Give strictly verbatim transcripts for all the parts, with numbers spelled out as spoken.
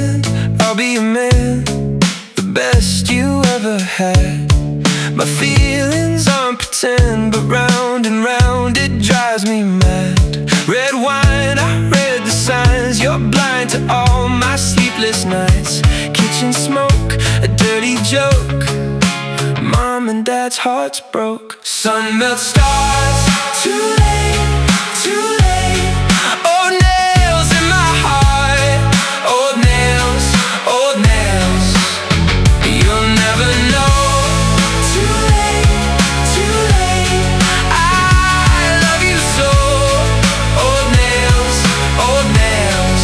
hand, I'll be a man, the best you ever had. My feelings aren't pretend, but round and round it drives me mad. Red wine, I read the signs, you're blind to all my sleepless nights. Kitchen smoke, a dirty joke, Mom and Dad's hearts broke. Sun melts stars, too late, too late. Old nails in my heart, old nails, old nails. You'll never know. Too late, too late. I love you so. Old nails, old nails.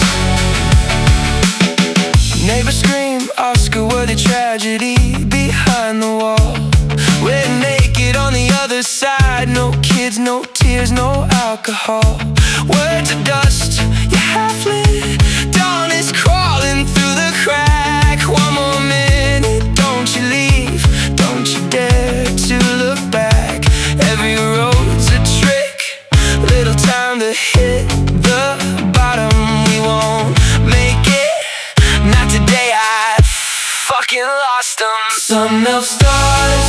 Neighbors scream, Oscar-worthy tragedy behind the wall. We're naked on the other side, no kids, no tears, no alcohol. Words of dust, you're half lit, dawn is crawling through the crack. One more minute, don't you leave, don't you dare to look back. Every road's a trick, little time to hit the bottom. We won't make it, not today, I fucking lost them. Sun melts stars,